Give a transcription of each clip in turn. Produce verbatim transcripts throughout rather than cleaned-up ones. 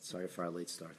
Sorry for our late start.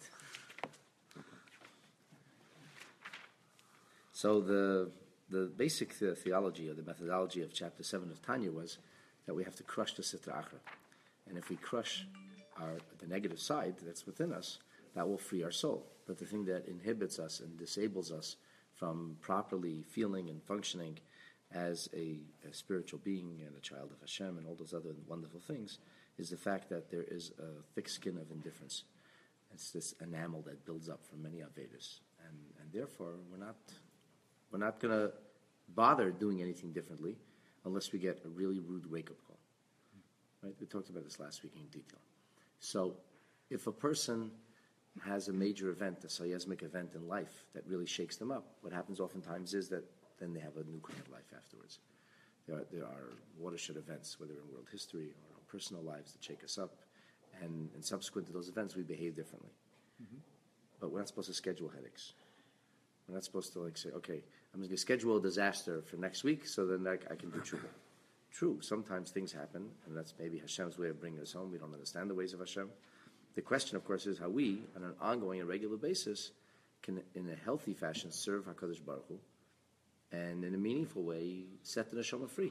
So the the basic the theology or the methodology of chapter seven of Tanya was that we have to crush the Sitra Achra. And if we crush our the negative side that's within us, that will free our soul. But the thing that inhibits us and disables us from properly feeling and functioning as a, a spiritual being and a child of Hashem and all those other wonderful things is the fact that there is a thick skin of indifference. It's this enamel that builds up from many Avedas. And, and therefore, we're not we're not going to bother doing anything differently unless we get a really rude wake-up call. Right? We talked about this last week in detail. So if a person has a major event, a seismic event in life that really shakes them up, what happens oftentimes is that then they have a new kind of life afterwards. There are, there are watershed events, whether in world history or in personal lives, that shake us up. And, and subsequent to those events, we behave differently. Mm-hmm. But we're not supposed to schedule headaches. We're not supposed to like say, okay, I'm going to schedule a disaster for next week so then I, I can do tshuva. True, sometimes things happen, and that's maybe Hashem's way of bringing us home. We don't understand the ways of Hashem. The question, of course, is how we, on an ongoing and regular basis, can, in a healthy fashion, serve HaKadosh Baruch Hu, and in a meaningful way, set the neshama free.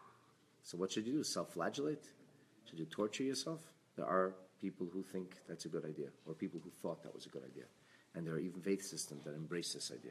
So what should you do? Self-flagellate? Should you torture yourself? There are people who think that's a good idea, or people who thought that was a good idea. And there are even faith systems that embrace this idea.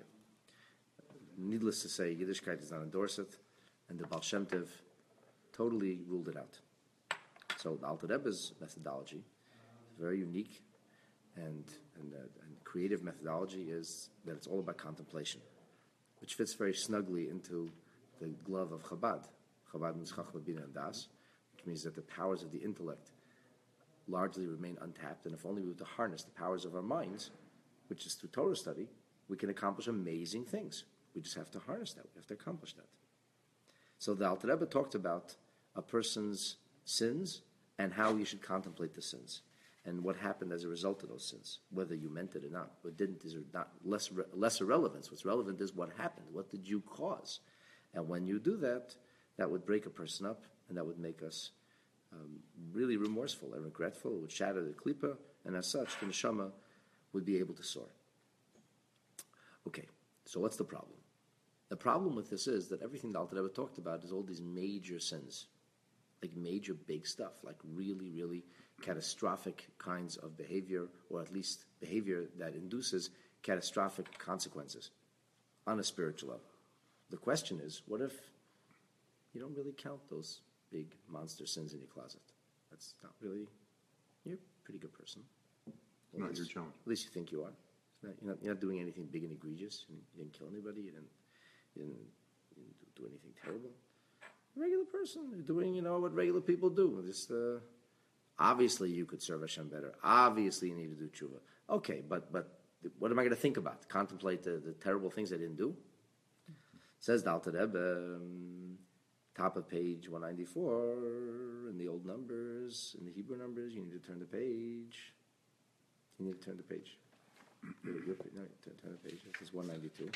Needless to say, Yiddishkeit does not endorse it, and the Baal Shem Tov totally ruled it out. So the Alter Rebbe's methodology is very unique, and, and, uh, and creative methodology is that it's all about contemplation, which fits very snugly into the glove of Chabad. Chabad means Chachma Bina and Das, which means that the powers of the intellect largely remain untapped, and if only we were to harness the powers of our minds, which is through Torah study, we can accomplish amazing things. We just have to harness that. We have to accomplish that. So the Alter Rebbe talked about a person's sins and how you should contemplate the sins and what happened as a result of those sins, whether you meant it or not. What didn't is not less lesser relevance. What's relevant is what happened. What did you cause? And when you do that, that would break a person up, and that would make us um, really remorseful and regretful. It would shatter the klipa, and as such, the neshama would be able to soar. Okay, so what's the problem? The problem with this is that everything that Alter Rebbe talked about is all these major sins, like major big stuff, like really, really catastrophic kinds of behavior, or at least behavior that induces catastrophic consequences on a spiritual level. The question is, what if you don't really count those big monster sins in your closet? That's not really, you're a pretty good person. Not your challenge. At least you think you are. You're not, you're not, you're not doing anything big and egregious. You didn't, you didn't kill anybody. You didn't, you didn't, you didn't do anything terrible. A regular person. You're doing, you know, what regular people do. Just, uh, obviously, you could serve Hashem better. Obviously, you need to do tshuva. Okay, but but what am I going to think about? Contemplate the, the terrible things I didn't do? Says the Alter Rebbe, um, top of page one ninety-four, in the old numbers, in the Hebrew numbers, you need to turn the page. You need to turn the page. No, turn, turn the page. This is one ninety-two.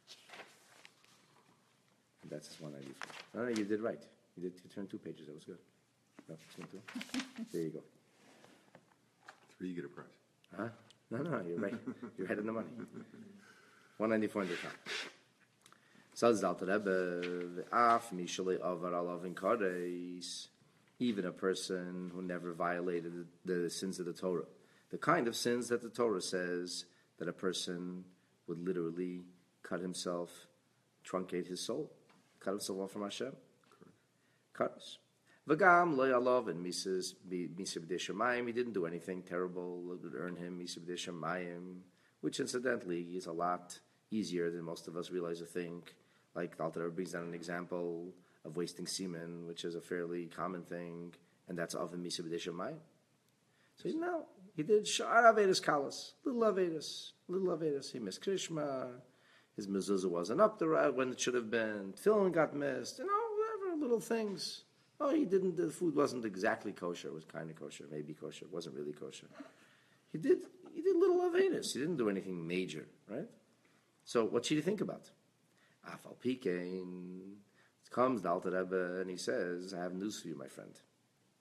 And that's one ninety-four. No, no, you did right. You did. You turned two pages. That was good. No, turn two. There you go. Three, you get a prize. Huh? No, no, you're right. You're ahead of the money. one ninety-four in the top. Says the Alter Rebbe, "Af mishalei avar alav in kares." Even a person who never violated the, the sins of the Torah. The kind of sins that the Torah says that a person would literally cut himself, truncate his soul, cut himself off from Hashem. Cut. V'gam lo yalav and misas misa b'dei shamayim. He didn't do anything terrible that would earn him misa b'dei shamayim, which incidentally is a lot easier than most of us realize or think. Like the Alter Rebbe brings down an example of wasting semen, which is a fairly common thing, and that's of the misa b'dei shamayim. So no, he did shar Avedas kalas, little Avedas, little Avedas. He missed Krishma. His mezuzah wasn't up the right when it should have been. Tefillin got missed. You know, whatever, little things. Oh, he didn't. The food wasn't exactly kosher. It was kind of kosher, maybe kosher. It wasn't really kosher. He did. He did little Avedas. He didn't do anything major, right? So, what should you think about? Afal Pikein comes the Alter Rebbe and he says, "I have news for you, my friend.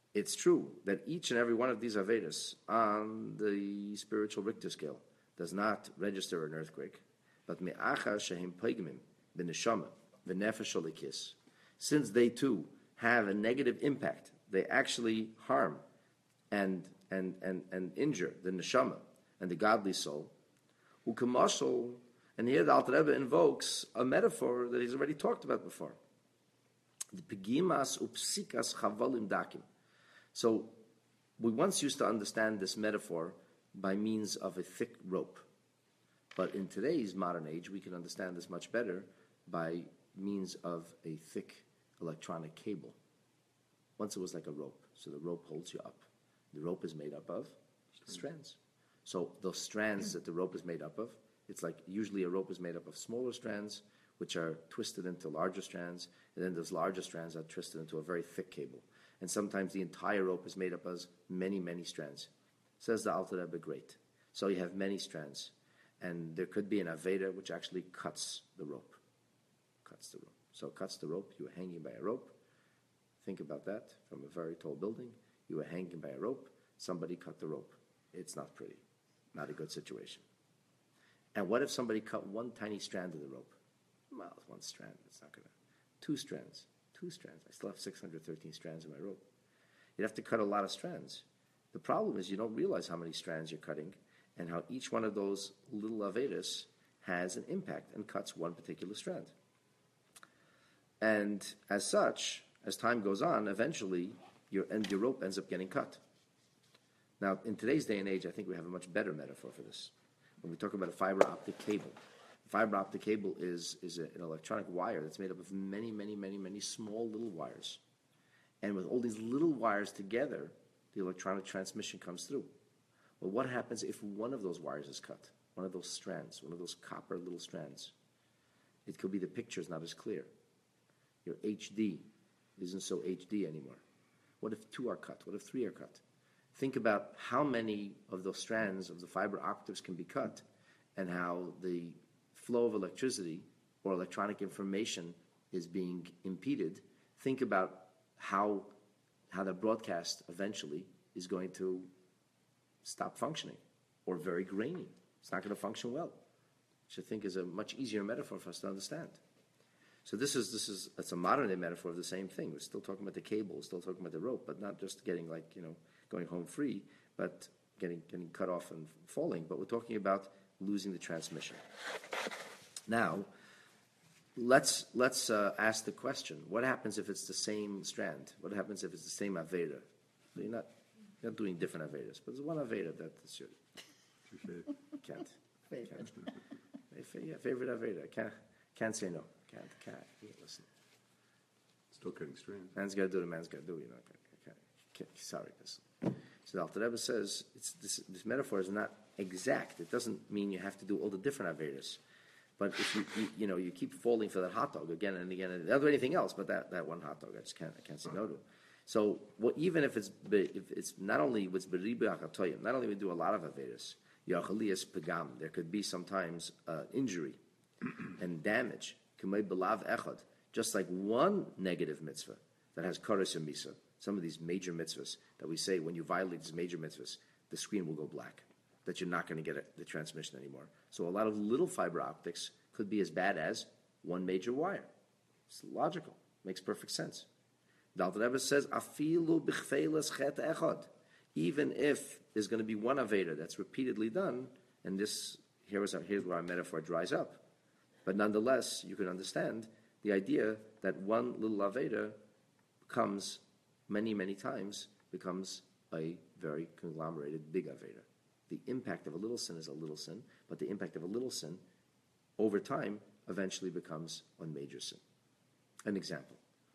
it's true that each and every one of these Avedas on the spiritual Richter scale does not register an earthquake, but me'achar shehim poigmim b'neshama v'nefesh olikis, since they too have a negative impact, they actually harm and and and, and injure the neshama and the godly soul. Ukamashal, and here the Alter Rebbe invokes a metaphor that he's already talked about before. The pegimas upsikas chavalim dakim. So we once used to understand this metaphor by means of a thick rope. But in today's modern age, we can understand this much better by means of a thick electronic cable. Once it was like a rope, so the rope holds you up. The rope is made up of strands. So those strands that the rope is made up of, it's like usually a rope is made up of smaller strands, which are twisted into larger strands, and then those larger strands are twisted into a very thick cable. And sometimes the entire rope is made up of many, many strands. Says the Alter Rebbe, great. So you have many strands. And there could be an Aveda which actually cuts the rope. Cuts the rope. So it cuts the rope. You are hanging by a rope. Think about that. From a very tall building, you are hanging by a rope. Somebody cut the rope. It's not pretty. Not a good situation. And what if somebody cut one tiny strand of the rope? Well, it's one strand. It's not going to. Two strands. Two strands. I still have six hundred thirteen strands in my rope. You'd have to cut a lot of strands. The problem is you don't realize how many strands you're cutting and how each one of those little Avedas has an impact and cuts one particular strand. And as such, as time goes on, eventually your, and your rope ends up getting cut. Now, in today's day and age, I think we have a much better metaphor for this. When we talk about a fiber optic cable, a fiber optic cable is, is a, an electronic wire that's made up of many, many, many, many small little wires. And with all these little wires together, the electronic transmission comes through. Well, what happens if one of those wires is cut? One of those strands, one of those copper little strands. It could be the picture's not as clear. Your H D isn't so H D anymore. What if two are cut? What if three are cut? Think about how many of those strands of the fiber optics can be cut and how the flow of electricity or electronic information is being impeded. Think about how how the broadcast eventually is going to stop functioning or very grainy. It's not going to function well, which I think is a much easier metaphor for us to understand. So this is this is it's a modern day metaphor of the same thing. We're still talking about the cable, we're still talking about the rope, but not just getting like, you know, going home free, but getting getting cut off and falling. But we're talking about losing the transmission. Now, let's let's uh, ask the question: what happens if it's the same strand? What happens if it's the same Aveda? So you're not you're not doing different Avedas, but there's one Aveda that is your can't. Favorite. Can't. Yeah, favorite Aveda. Can't can't say no. Can't can't. Yeah, listen. Still cutting strands. Man's got to do the man's got to do. You know. Can't, can't, sorry, listen. So the Alter Rebbe says it's this this metaphor is not exact. It doesn't mean you have to do all the different Avedas. But if you, you you know you keep falling for that hot dog again and again, and not do anything else, but that, that one hot dog, I just can't I can't say no to. So what, even if it's if it's not only what's beribu hakatoyim, not only we do a lot of avedas, yachalias pagam, there could be sometimes uh, injury and damage. K'may belav echad, just like one negative mitzvah that has koros and misa. Some of these major mitzvahs that we say when you violate these major mitzvahs, the screen will go black. That you're not going to get it, the transmission anymore. So a lot of little fiber optics could be as bad as one major wire. It's logical. Makes perfect sense. The Alter Rebbe says, "Afilu b'chfeilas chet echad." Even if there's going to be one aveda that's repeatedly done, and this here is our, here's where our metaphor dries up. But nonetheless, you can understand the idea that one little aveda becomes many, many times becomes a very conglomerated big aveda. The impact of a little sin is a little sin, but the impact of a little sin over time eventually becomes a major sin. An example.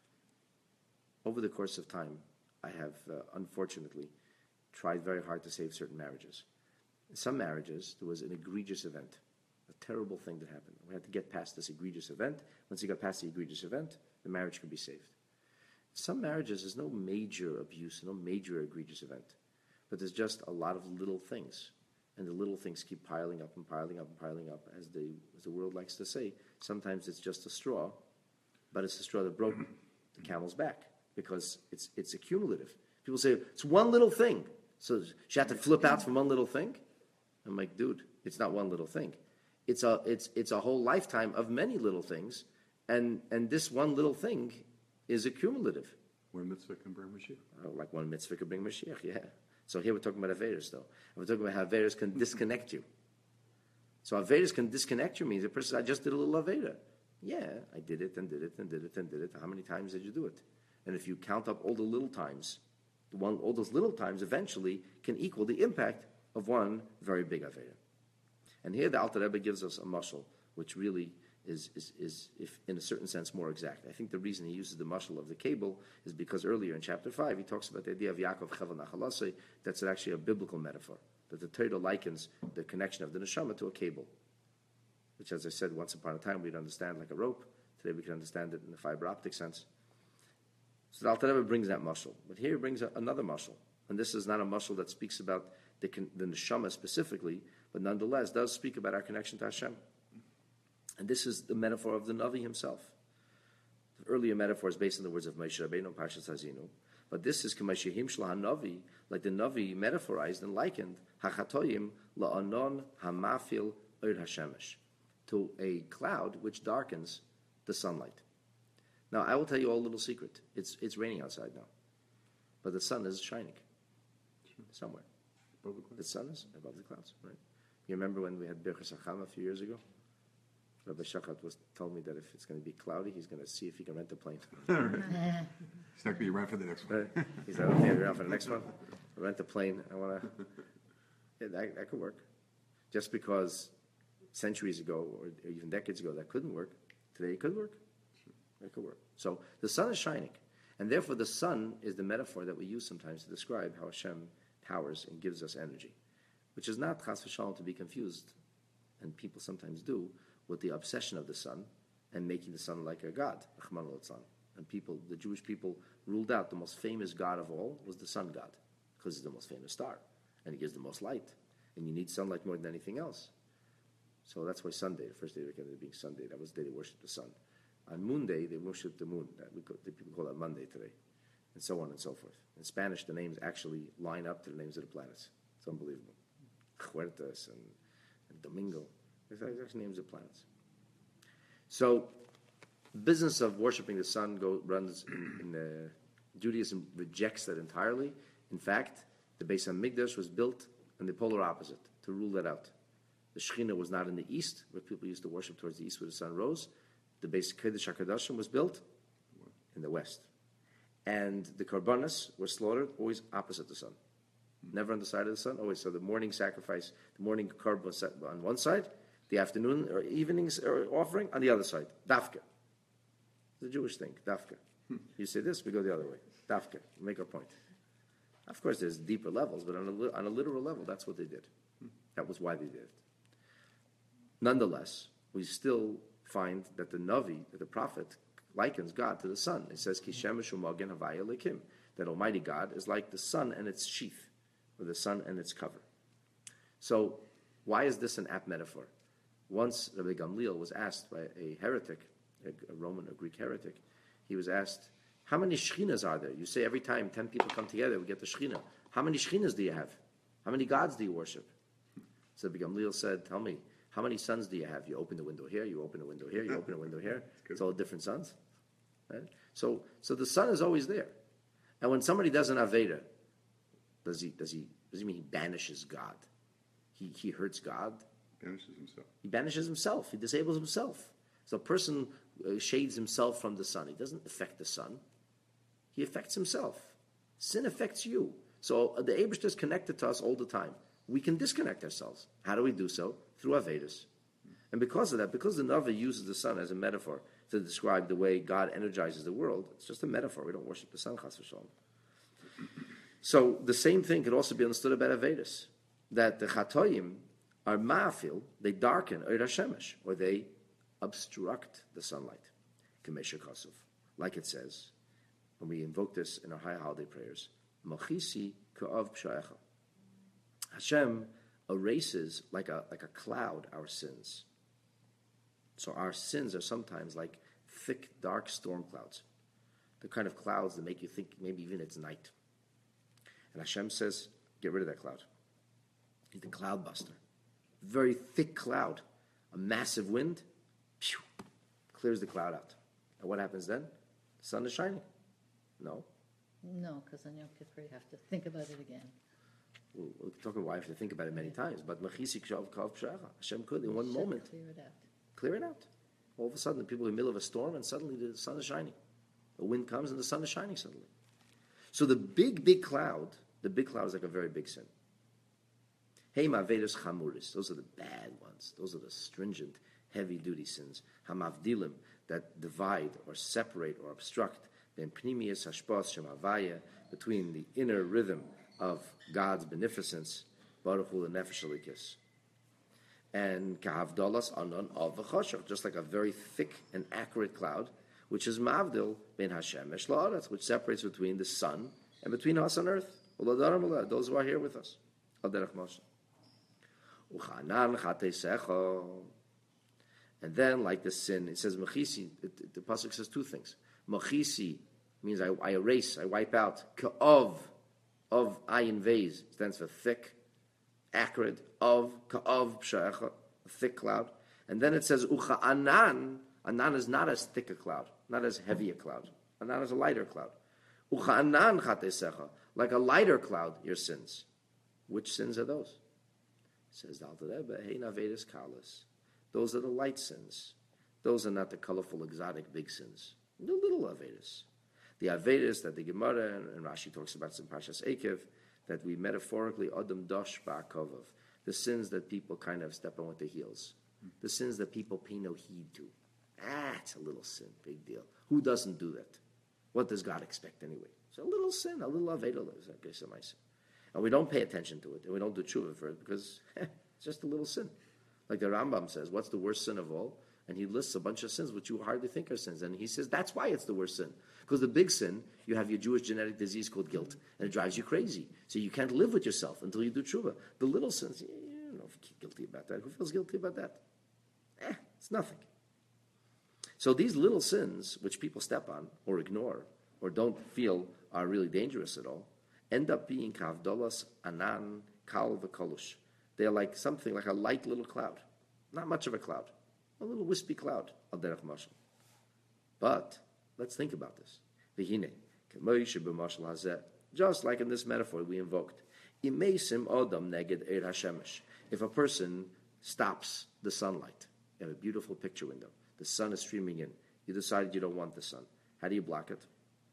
Over the course of time, I have uh, unfortunately tried very hard to save certain marriages. In some marriages, there was an egregious event, a terrible thing that happened. We had to get past this egregious event. Once you got past the egregious event, the marriage could be saved. Some marriages, there's no major abuse, no major egregious event. But there's just a lot of little things. And the little things keep piling up and piling up and piling up. As the, as the world likes to say, sometimes it's just a straw, but it's the straw that broke the camel's back because it's it's accumulative. People say, it's one little thing. So she had to flip out from one little thing? I'm like, dude, it's not one little thing. It's a it's it's a whole lifetime of many little things, and and this one little thing is accumulative. One mitzvah can bring Mashiach. Oh, like one mitzvah could bring Mashiach, yeah. So here we're talking about Averis, though. And we're talking about how Averis can disconnect you. So Averis can disconnect you means a person, I just did a little Avera. Yeah, I did it and did it and did it and did it. How many times did you do it? And if you count up all the little times, the one, all those little times eventually can equal the impact of one very big Avera. And here the Alter Rebbe gives us a mashal, which really is, is, is, if in a certain sense, more exact. I think the reason he uses the mashal of the cable is because earlier in chapter five, he talks about the idea of Yaakov Chevel Nachalasei. That's actually a biblical metaphor, that the Torah likens the connection of the neshama to a cable, which, as I said, once upon a time we'd understand like a rope. Today we can understand it in the fiber optic sense. So the Alter Rebbe brings that mashal. But here he brings a, another mashal. And this is not a mashal that speaks about the, the neshama specifically, but nonetheless does speak about our connection to Hashem. And this is the metaphor of the Navi himself. The earlier metaphor is based on the words of Moshe Rabbeinu, Parshas Hazinu. But this is Kamashihim Shla HaNavi, like the Navi metaphorized and likened, Hachatoyim La'anon HaMafil Oir HaShemesh, to a cloud which darkens the sunlight. Now, I will tell you all a little secret. It's it's raining outside now. But the sun is shining somewhere. Above the clouds. The sun is above the clouds, right? You remember when we had Birchas Hacham a few years ago? Rabbi Shachat was told me that if it's going to be cloudy, he's going to see if he can rent a plane. He's not going to be around for the next one. Right? He's not going to be around for the next one. I'll rent a plane. I want to. Yeah, that, that could work. Just because centuries ago or even decades ago that couldn't work, today it could work. It could work. So the sun is shining, and therefore the sun is the metaphor that we use sometimes to describe how Hashem powers and gives us energy, which is not chas v'shalom to be confused, and people sometimes do, with the obsession of the sun and making the sun like a god, Rachmana litzlan. And people, the Jewish people, ruled out the most famous god of all was the sun god, because he's the most famous star, and he gives the most light, and you need sunlight more than anything else. So that's why Sunday, the first day of the being Sunday, that was the day they worshipped the sun. On Moon Day, they worship the moon. That we call, the people call that Monday today, and so on and so forth. In Spanish, the names actually line up to the names of the planets. It's unbelievable. Huertas and, and Domingo. It's actually names of planets. So, the business of worshiping the sun go, runs in, in the Judaism rejects that entirely. In fact, the Beis HaMikdash was built in the polar opposite to rule that out. The Shekhinah was not in the east, where people used to worship towards the east where the sun rose. The Beis Kodesh HaKadoshim was built in the west. And the Karbanos were slaughtered always opposite the sun. Never on the side of the sun, always. So the morning sacrifice, the morning Karban was set on one side, the afternoon or evening offering on the other side. Dafka. It's a Jewish thing, Dafka. You say this, we go the other way. Dafka. Make our point. Of course, there's deeper levels, but on a, on a literal level, that's what they did. That was why they did it. Nonetheless, we still find that the Navi, that the prophet, likens God to the sun. It says, Ki shemesh u'magen havaya lekim, that Almighty God is like the sun and its sheath, or the sun and its cover. So, why is this an apt metaphor? Once Rabbi Gamliel was asked by a heretic, a, a Roman or Greek heretic, he was asked, how many shchinas are there? You say every time ten people come together, we get the shechina. How many shchinas do you have? How many gods do you worship? So Rabbi Gamliel said, tell me, how many suns do you have? You open the window here, you open the window here, you open the window here. It's all different suns. Right? So, so the sun is always there. And when somebody does an Aveda, does he, does he, does he mean he banishes God? He, he hurts God? Banishes himself. He banishes himself. He disables himself. So a person uh, shades himself from the sun. He doesn't affect the sun. He affects himself. Sin affects you. So uh, the Eibishter is connected to us all the time. We can disconnect ourselves. How do we do so? Through Avedas. And because of that, because the Navi uses the sun as a metaphor to describe the way God energizes the world, it's just a metaphor. We don't worship the sun, chas v'shalom. So the same thing could also be understood about Avedas, that the Chatoyim are ma'afil, they darken Oir HaShemesh, or they obstruct the sunlight. K'mesha Kosov. Like it says, when we invoke this in our high holiday prayers, Mochisi ka'av p'shaecha. Hashem erases like a like a cloud our sins. So our sins are sometimes like thick, dark storm clouds. The kind of clouds that make you think maybe even it's night. And Hashem says, get rid of that cloud. He's the cloud buster. Very thick cloud, a massive wind, phew, clears the cloud out. And what happens then? The sun is shining. No. No, because on Yom Kippur you have to think about it again. We'll, we'll talk about why I have to think about it many times. But Machisi Kshav Kav Pshacha. Hashem could, in one Should moment, clear it out. clear it out. All of a sudden, the people are in the middle of a storm, and suddenly the sun is shining. The wind comes, and the sun is shining suddenly. So the big, big cloud, the big cloud is like a very big sin. Hema Vedas Chamuris, those are the bad ones. Those are the stringent, heavy-duty sins. Hamavdilim, that divide or separate or obstruct ben pnimius hashpos shemavaya, between the inner rhythm of God's beneficence, Baruch Hu nefesh alikis, and kahavdalas anon av v'choshech, just like a very thick and accurate cloud, which is mavdil ben hashemesh la'aretz, which separates between the sun and between us on earth. Those who are here with us. Al derech Moshe. Uchanan chatesecho. And then, like the sin, it says mechisi. The pasuk says two things. Mechisi means I, I erase, I wipe out. Ka'ov, of ayin vez, stands for thick, accurate. Of ka'ov pshacha, a thick cloud. And then it says ucha anan. Anan is not as thick a cloud, not as heavy a cloud. Anan is a lighter cloud. Ucha anan chatesecha, like a lighter cloud, your sins. Which sins are those? Says the Alter Rebbe, Heina Vedas Kalas. Those are the light sins. Those are not the colorful, exotic, big sins. The little Avedas. The Avedas that the Gemara and, and Rashi talks about in Parshas Ekev, that we metaphorically Adam Dosh Ba'akovov, the sins that people kind of step on with their heels. The sins that people pay no heed to. Ah, it's a little sin, big deal. Who doesn't do that? What does God expect anyway? It's a little sin, a little Aveda, I guess I might say. And we don't pay attention to it, and we don't do tshuva for it, because eh, it's just a little sin. Like the Rambam says, what's the worst sin of all? And he lists a bunch of sins which you hardly think are sins. And he says, that's why it's the worst sin. Because the big sin, you have your Jewish genetic disease called guilt, and it drives you crazy. So you can't live with yourself until you do tshuva. The little sins, you don't know if you feel guilty about that. Who feels guilty about that? Eh, it's nothing. So these little sins, which people step on, or ignore, or don't feel are really dangerous at all, end up being kavdolas anan kal v'kolush. They're like something like a light little cloud, not much of a cloud, a little wispy cloud al derech mashal. But let's think about this. V'hine k'moish b'mashal hazeh, just like in this metaphor we invoked, imeisim odam neged eir hashemesh. If a person stops the sunlight, you have a beautiful picture window. The sun is streaming in. You decided you don't want the sun. How do you block it?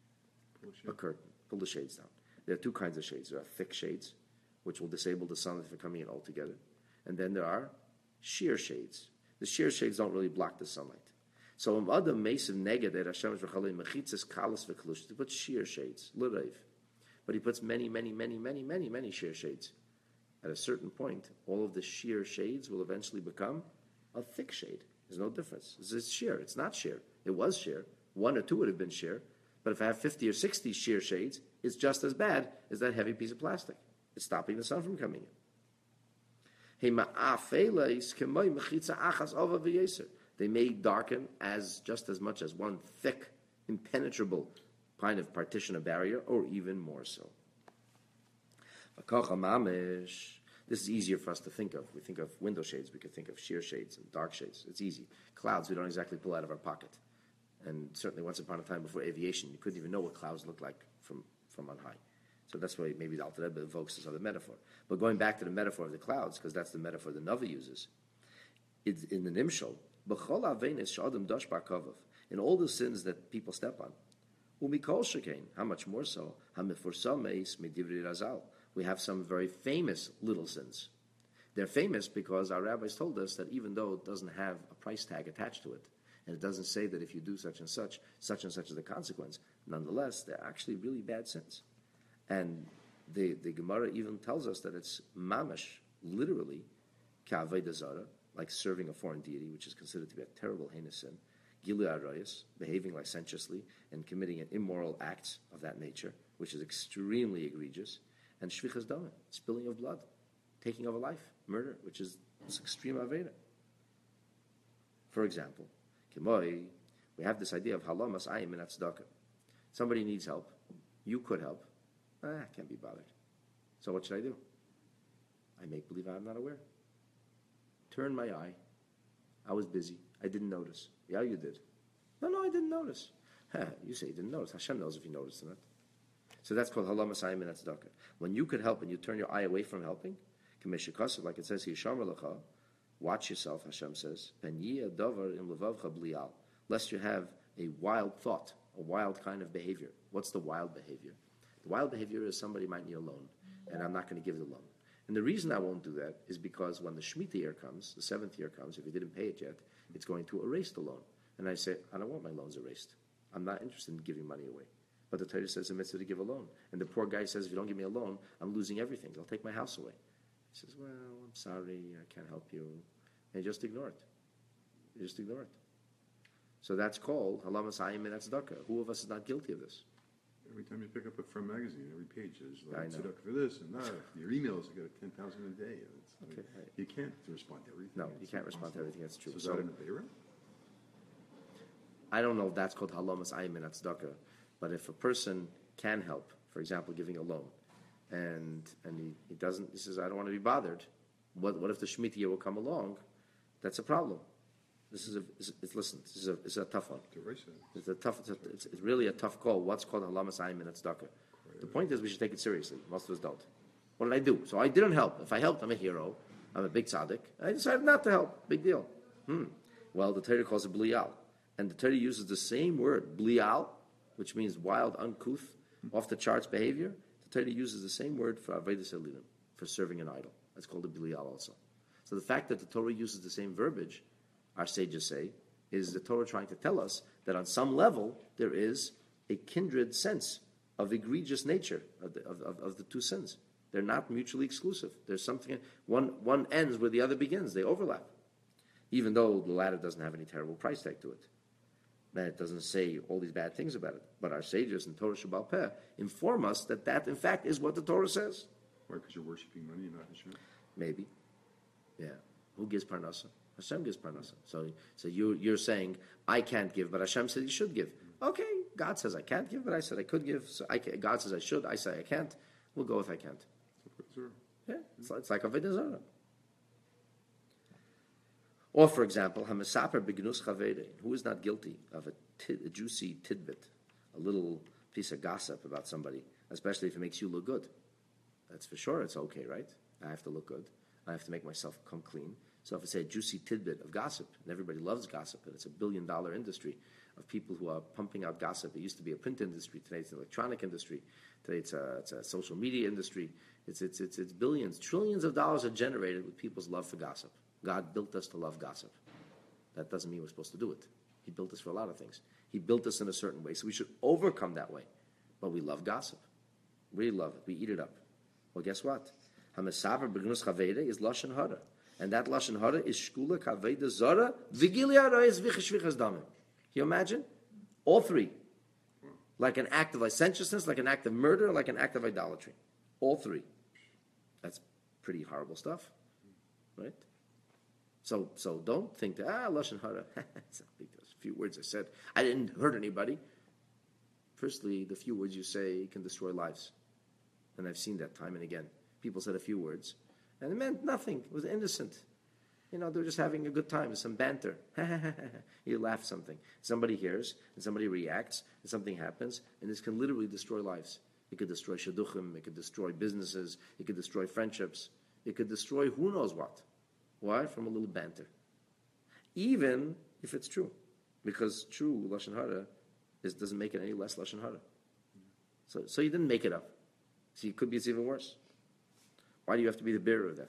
A curtain. Pull the shades down. There are two kinds of shades. There are thick shades, which will disable the sunlight from coming in altogether. And then there are sheer shades. The sheer shades don't really block the sunlight. So um adam meisim neged er Hashem v'chalei mechitzes kalas v'klush. He puts sheer shades, l'reiv. But he puts many, many, many, many, many, many sheer shades. At a certain point, all of the sheer shades will eventually become a thick shade. There's no difference. It's sheer. It's not sheer. It was sheer. One or two would have been sheer. But if I have fifty or sixty sheer shades, it's just as bad as that heavy piece of plastic. It's stopping the sun from coming in. They may darken as just as much as one thick, impenetrable kind of partition or barrier, or even more so. This is easier for us to think of. We think of window shades, we could think of sheer shades and dark shades. It's easy. Clouds we don't exactly pull out of our pocket. And certainly once upon a time before aviation, you couldn't even know what clouds looked like from, from on high. So that's why maybe the Alter Rebbe evokes this other metaphor. But going back to the metaphor of the clouds, because that's the metaphor the Navi uses, it's in the Nimshal, B'chol avenis sh'adam dash ba'kavav, in all the sins that people step on, umikol shekain, how much more so, ha'mefursam meis medivri razal, we have some very famous little sins. They're famous because our rabbis told us that even though it doesn't have a price tag attached to it, and it doesn't say that if you do such and such, such and such is the consequence, nonetheless, they're actually really bad sins. And the, the Gemara even tells us that it's mamash, literally, ka'aveda zara, like serving a foreign deity, which is considered to be a terrible heinous sin, gilu arayos, behaving licentiously and committing an immoral acts of that nature, which is extremely egregious, and shvichas dama, spilling of blood, taking of a life, murder, which is this extreme aveda. For example, Kimoi, we have this idea of halamas ayim in tzedakah. Somebody needs help. You could help. Ah, can't be bothered. So what should I do? I make believe I'm not aware. Turn my eye. I was busy. I didn't notice. Yeah, you did. No, no, I didn't notice. You say you didn't notice. Hashem knows if you noticed or not. So that's called halam asayim and tzedakah. When you could help and you turn your eye away from helping, like it says here, watch yourself, Hashem says, lest you have a wild thought, a wild kind of behavior. What's the wild behavior? The wild behavior is somebody might need a loan, and I'm not going to give the loan. And the reason I won't do that is because when the Shemitah year comes, the seventh year comes, if you didn't pay it yet, it's going to erase the loan. And I say, I don't want my loans erased. I'm not interested in giving money away. But the Torah says a mitzvah to give a loan. And the poor guy says, if you don't give me a loan, I'm losing everything. They'll take my house away. He says, well, I'm sorry, I can't help you. And just ignore it. You just ignore it. So that's called halam asayim and tzedakah. Who of us is not guilty of this? Every time you pick up a From magazine, every page is I like know. tzedakah for this and that. Your emails, you get ten thousand a day. It's like, Okay, right. You can't respond to everything. No, you It's can't respond to impossible. everything that's true. So is So- that in the Beira? I don't know if that's called halam asayim and tzedakah, but if a person can help, for example, giving a loan, and and he, he doesn't, he says, I don't want to be bothered. What what if the Shemitah year will come along? That's a problem. This is a, it's, it's, listen, this is a, it's a tough one. To erase it. It's a tough, it's, a, it's, it's really a tough call. What's called halam asayim and tzedakah? The point is we should take it seriously. Most of us don't. What did I do? So I didn't help. If I helped, I'm a hero. I'm a big tzaddik. I decided not to help. Big deal. Hmm. Well, the Torah calls it blial. And the Torah uses the same word, blial, which means wild, uncouth, off the charts behavior. The Torah uses the same word for avodas elilim, for serving an idol. That's called a blial also. So the fact that the Torah uses the same verbiage, our sages say, is the Torah trying to tell us that on some level there is a kindred sense of egregious nature of the, of, of, of the two sins. They're not mutually exclusive. There's something, one, one ends where the other begins. They overlap. Even though the latter doesn't have any terrible price tag to it. That it doesn't say all these bad things about it. But our sages in Torah Shabbal Peh inform us that that, in fact, is what the Torah says. Why? Because you're worshiping money and not Hashem? Maybe. Yeah. Who gives parnasa? Hashem gives parnasa. So, so you, you're saying, I can't give, but Hashem said you should give. Okay, God says I can't give, but I said I could give. So I can, God says I should, I say I can't. We'll go with I can't. Yeah, it's, it's like Avodah Zarah. Or, for example, Hamasaper Bignus Chavede, who is not guilty of a, tid, a juicy tidbit, a little piece of gossip about somebody, especially if it makes you look good. That's for sure, it's okay, right? I have to look good. I have to make myself come clean. So if it's a juicy tidbit of gossip, and everybody loves gossip, and it's a billion-dollar industry of people who are pumping out gossip. It used to be a print industry. Today it's an electronic industry. Today it's a, it's a social media industry. It's, it's, it's, it's billions, trillions of dollars are generated with people's love for gossip. God built us to love gossip. That doesn't mean we're supposed to do it. He built us for a lot of things. He built us in a certain way, so we should overcome that way. But we love gossip. We love it. We eat it up. Well, guess what? Hamasaver b'gnus chaveda is lashon hara, and that lashon hara is shkula kaveda zara v'gilia ra'is v'cheshvichas damim. Can you imagine? All three, like an act of licentiousness, like an act of murder, like an act of idolatry. All three. That's pretty horrible stuff, right? So, so don't think that ah lashon hara. It's a big deal. A few words I said. I didn't hurt anybody. Firstly, the few words you say can destroy lives. And I've seen that time and again. People said a few words, and it meant nothing. It was innocent. You know, they were just having a good time, some banter. You laugh something. Somebody hears, and somebody reacts, and something happens, and this can literally destroy lives. It could destroy shidduchim, it could destroy businesses, it could destroy friendships, it could destroy who knows what. Why? From a little banter. Even if it's true. Because true lashon hara is, doesn't make it any less lashon hara. So, so you didn't make it up. So it could be it's even worse. Why do you have to be the bearer of that?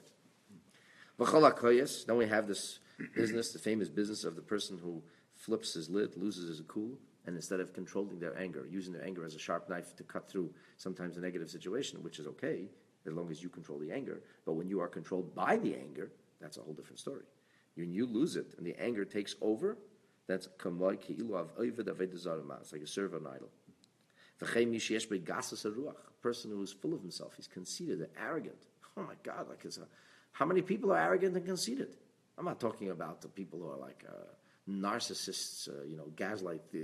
Then we have this business, the famous business of the person who flips his lid, loses his cool, and instead of controlling their anger, using their anger as a sharp knife to cut through sometimes a negative situation, which is okay, as long as you control the anger. But when you are controlled by the anger, that's a whole different story. When you lose it and the anger takes over, that's kamoi ki'ilu av oived avodah zarah. It's like a serve of an idol. A person who is full of himself, he's conceited and arrogant. Oh my God, like it's a, how many people are arrogant and conceited? I'm not talking about the people who are like uh, narcissists, uh, you know, gaslight, uh,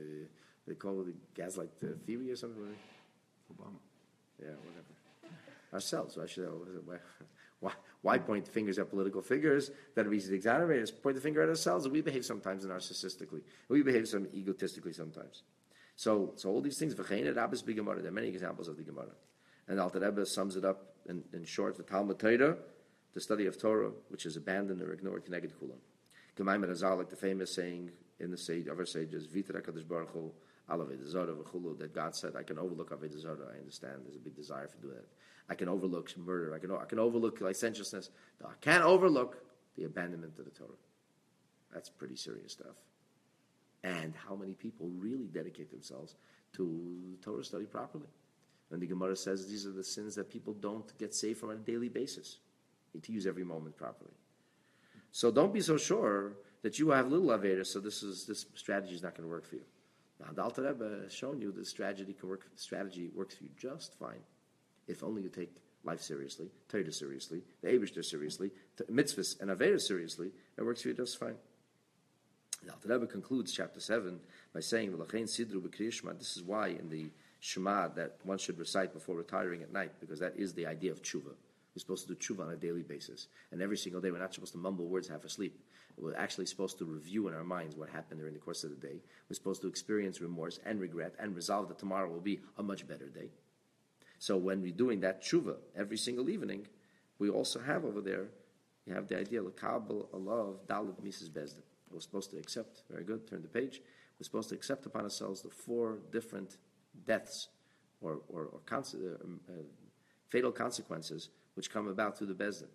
they call it the gaslight uh, theory or something like that. Obama. Yeah, whatever. ourselves. Why, should, why, why, why point fingers at political figures that are easy to exonerate us? Point the finger at ourselves, and we behave sometimes narcissistically. We behave some egotistically sometimes. So, so all these things, there are many examples of the Gemara. And Alter Rebbe sums it up in, in short, the Talmud Torah, the study of Torah, which is abandoned or ignored, Keneged Kulam. Gemaimer Azal, like the famous saying in the sage, of our sages, Vitra Kadosh Baruch Hu, Alaved Zara v'chulu, that God said, I can overlook Aved Zara. I understand there's a big desire for doing that. I can overlook murder. I can, I can overlook licentiousness. No, I can't overlook the abandonment of the Torah. That's pretty serious stuff. And how many people really dedicate themselves to Torah study properly? And the Gemara says these are the sins that people don't get saved from on a daily basis. You need to use every moment properly. So don't be so sure that you have little Averis, so this is this strategy is not going to work for you. Now, the Alter Rebbe has shown you this strategy can work. Strategy works for you just fine, if only you take life seriously, Torah seriously, the Eibishter seriously, mitzvahs and Averis seriously. It works for you just fine. The Alter Rebbe concludes chapter seven by saying, "V'lachein sidru b'kriyas Shema." This is why in the Shema that one should recite before retiring at night, because that is the idea of tshuva. We're supposed to do tshuva on a daily basis, and every single day we're not supposed to mumble words half asleep. We're actually supposed to review in our minds what happened during the course of the day. We're supposed to experience remorse and regret and resolve that tomorrow will be a much better day. So when we're doing that tshuva every single evening, we also have over there, you have the idea, l'kabel Allah dalit mises bezdin. We're supposed to accept, very good, turn the page, we're supposed to accept upon ourselves the four different deaths or, or, or cons- uh, uh, fatal consequences which come about through the bezdin.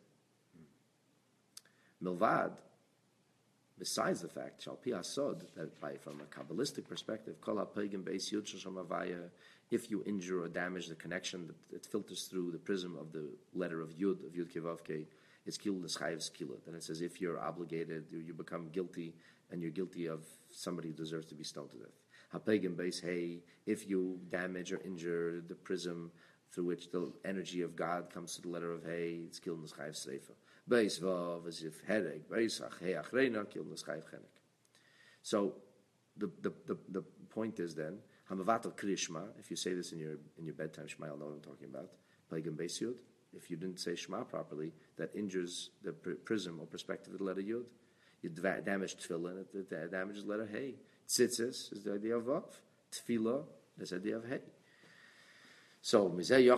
Milvad, besides the fact, Shalpi Hasod, that by from a Kabbalistic perspective, Kol HaPegim Beis Yud Shasham Havaya, if you injure or damage the connection that, that filters through the prism of the letter of Yud, of Yud Kevav Ke, it's Kil Neschayev's Kila. Then it says if you're obligated, you, you become guilty, and you're guilty of somebody who deserves to be stoned to death. HaPegim Beis Hey, if you damage or injure the prism through which the energy of God comes to the letter of Hey, it's Kil Neschayev's Seifa. Beis Vav, as if Hedek, Beis Ach, Hey Achreina, Kil Neschayev Chenek. So the, the, the, the point is then, Hamavato Kriya Shema, if you say this in your in your bedtime Shema, you'll know what I'm talking about. Pegim Beis Yud, if you didn't say Shema properly, that injures the pr- prism or perspective of the letter Yud. You dva- damage Tefillah, and it, it damages the letter Hey. Tzitzis is the idea of Vav. Tefillah is the idea of Hey. So, from this you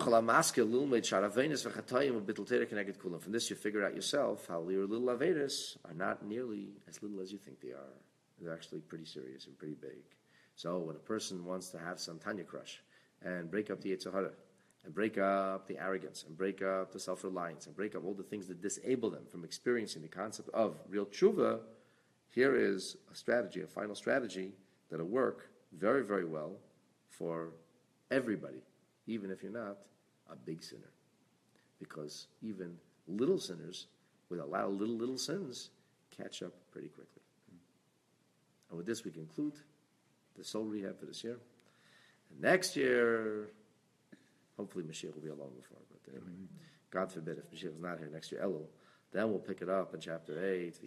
figure out yourself how your little Averis are not nearly as little as you think they are. They're actually pretty serious and pretty big. So when a person wants to have some Tanya crush and break up the Yetzer Hara, and break up the arrogance, and break up the self-reliance, and break up all the things that disable them from experiencing the concept of real tshuva, here is a strategy, a final strategy that'll work very, very well for everybody, even if you're not a big sinner. Because even little sinners, with a lot of little, little sins, catch up pretty quickly. And with this, we conclude the soul rehab for this year. And next year, hopefully Mashiach will be along before. But anyway, mm-hmm. God forbid, if Mashiach is not here next year, Elul, then we'll pick it up in chapter eight.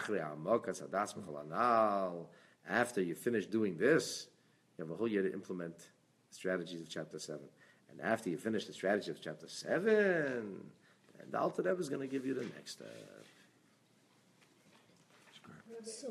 After you finish doing this, you have a whole year to implement the strategies of chapter seven. And after you finish the strategy of chapter seven, and the Alter Rebbe is going to give you the next step. So